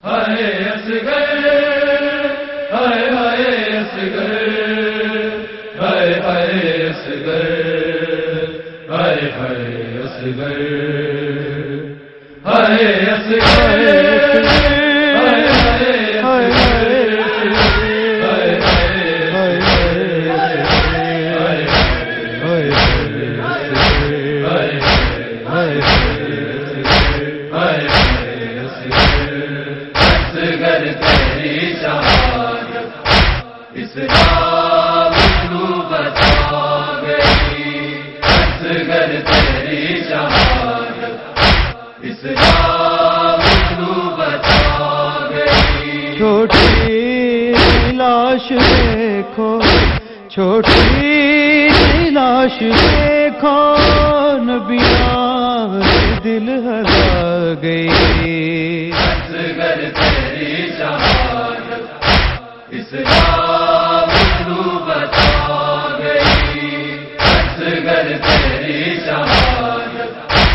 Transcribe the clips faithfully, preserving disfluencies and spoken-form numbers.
ہائے اصغر ہائے ہائے اصغر ہائے ہائے اصغر ہائے ہائے اصغر ہائے اصغر اسلام نو بچا گئی اصغر تیری شہادت اسلام نو بچا گئی چھوٹی لاش دیکھو چھوٹی لاش دیکھو نبیان دل ہلا گئی اصغر تیری شہادت اسلام نو بچا گئی اصغر تیری شہادت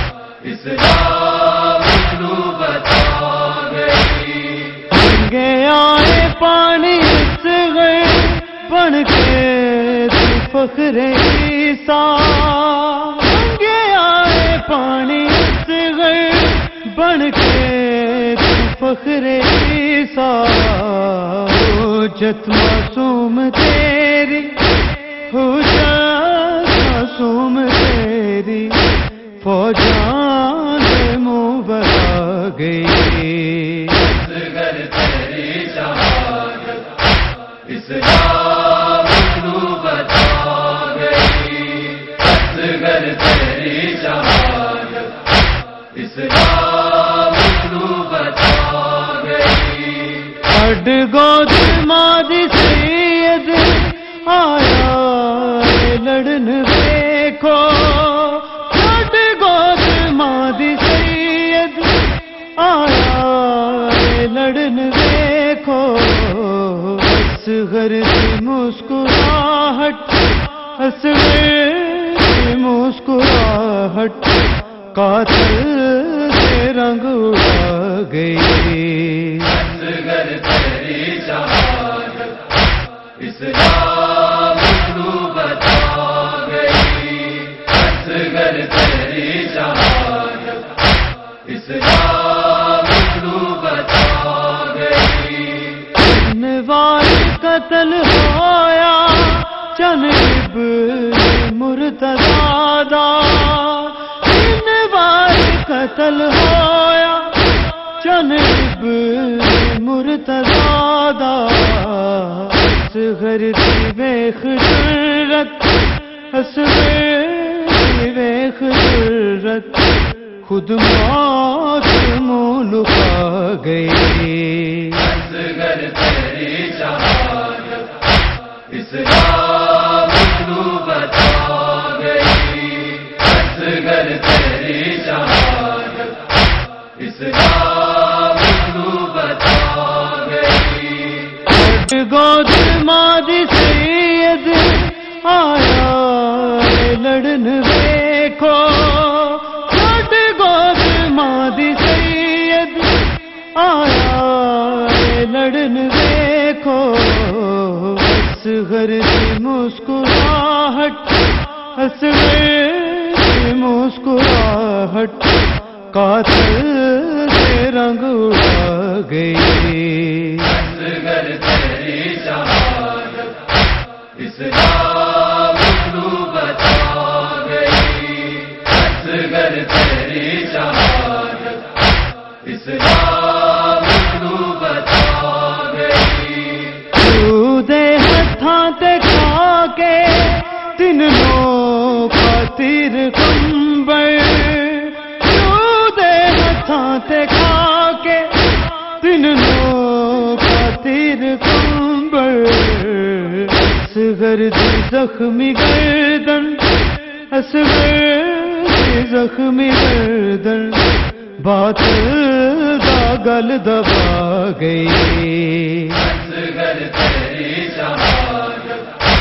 اسلام نو بچا گئی گے آئے پانی اصغر بن کے تو فخر عیسیٰ گے آئے پانی اصغر بن کے تو فخر عیسیٰ حجت معصوم تیری حجت معصوم تیری فوجان منہ بتا گئی اصغر تیری شہادت اسلام نو بچا گئی اصغر تیری شہادت اسلام نو بچا گئی ہڈ گود مادی سید آیا لڑن دیکھو ہڈ گود مادی سید آیا لڑن دیکھو اصغر کی مسکراہٹ اصغر کی مسکراہٹ قاتل سے رنگ اڑا گئی اصغر تیری شہادت اسلام نو بچا گئی اصغر تیری شہادت اسلام نو بچا گئی نوار قتل ہویا جنب مرتضیٰ دا نوار قتل ہویا جنب مرتضیٰ دا اصغر دی ویخ جرت اصغر دی ویخ جرت خود موت منہ لکا گئی اصغر تیری شہادت اسلام نو بچا گئی اصغر تیری شہادت اسلام نو بچا گئی گود مادی سید آیا لڑن دیکھو گود مادی سید آیا لڑن دیکھو اصغر کی مسکراہٹ اصغر کی مسکراہٹ قاتل سے رنگ اڑا گئی اصغر تیری شہادت اسلام نو بچا گئی اصغر تیری شہادت اسلام نو بچا گئی دے ہتھاں تے کھا کے تین نو خاطر کمبر دے ہتھاں تے کھا کے تین نو خاطر کمبر اصغر دی زخمی گردن اصغر دی زخمی گردن باطل دا گل دبا گئی اصغر تیری شہادت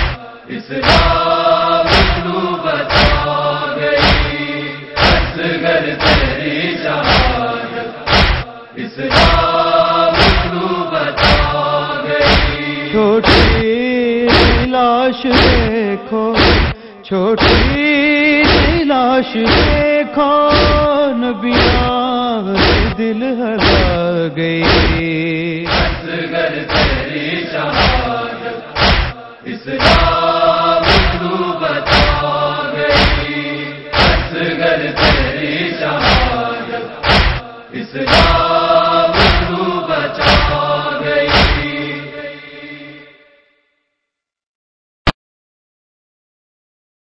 اسلام نو بچا گئی اصغر تیری شہادت اسلام چھوٹی لاش دیکھو چھوٹی لاش دیکھو نبیان دل ہلا گئی اصغر تیری شہادت اسلام کو بتا گئی اصغر تیری شہادت اسلام